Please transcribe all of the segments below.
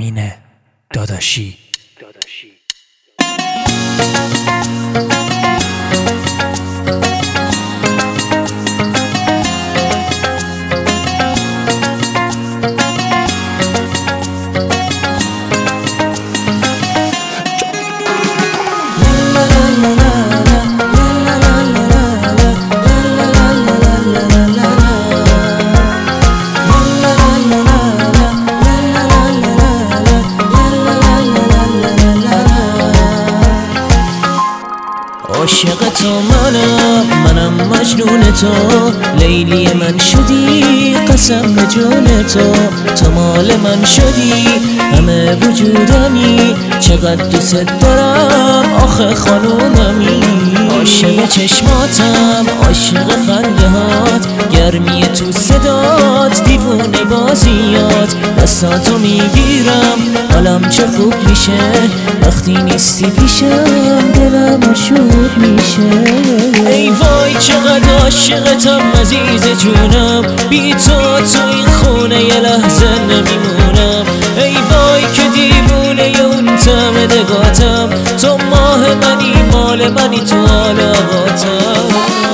امین داداشی. عاشق تو منم مجنون تو، لیلی من شدی قسم به جون تو مال من شدی همه وجودمی، چقدر دوست دارم آخه خانوممی. عاشق چشماتم عاشق خنده هات، گرمی تو صدات دیوونه بازیات، دستاتو میگیرم حالم چه خوب میشه، وقتی نیستی پیشم دلم آشوب میشه. ای وای چقدر عاشقتم عزیز جونم، بی تو این خونه یه لحظه نمیمونم. ای وای که دیوونه اون طعم نگاتم، تو ماه منی مال منی تو حال آقاتم.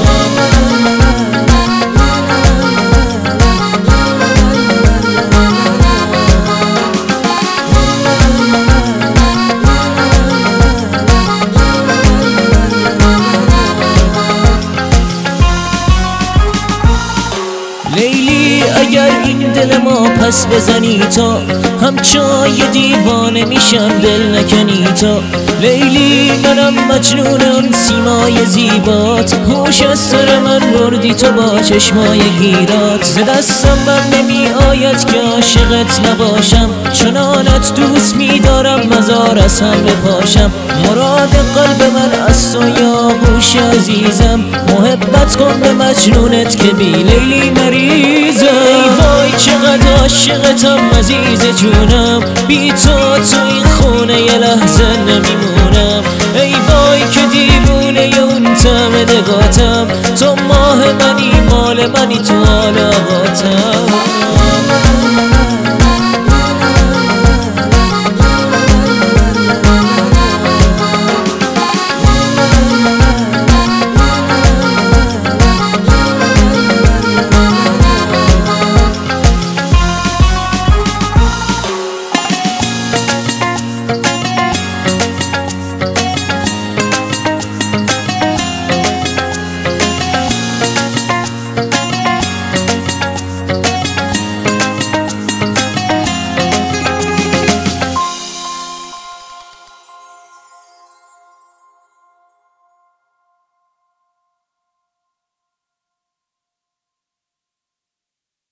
لیلی اگر این دل ما پس بزنی تا، همچای دیوانه میشم دل نکنی تا. لیلی منم مجنون اون سیمای زیبات، هوش از سر من بردی تو با چشمای گیرات. ز دستم بر نمی آید که عاشقت نباشم، چنانت دوست میدارم مزار از هم بپاشم. مراد قلب من از تو یا گوش عزیزم، محبت کن به مجنونت که بی لیلی مریضم. ای وای چقدر عاشقتم عزیز جونم، بی تو این خونه یه لحظه نمیمونم. ای وای که دیوونه اون طعم نگاتم، تو ماه منی مال منی تو حال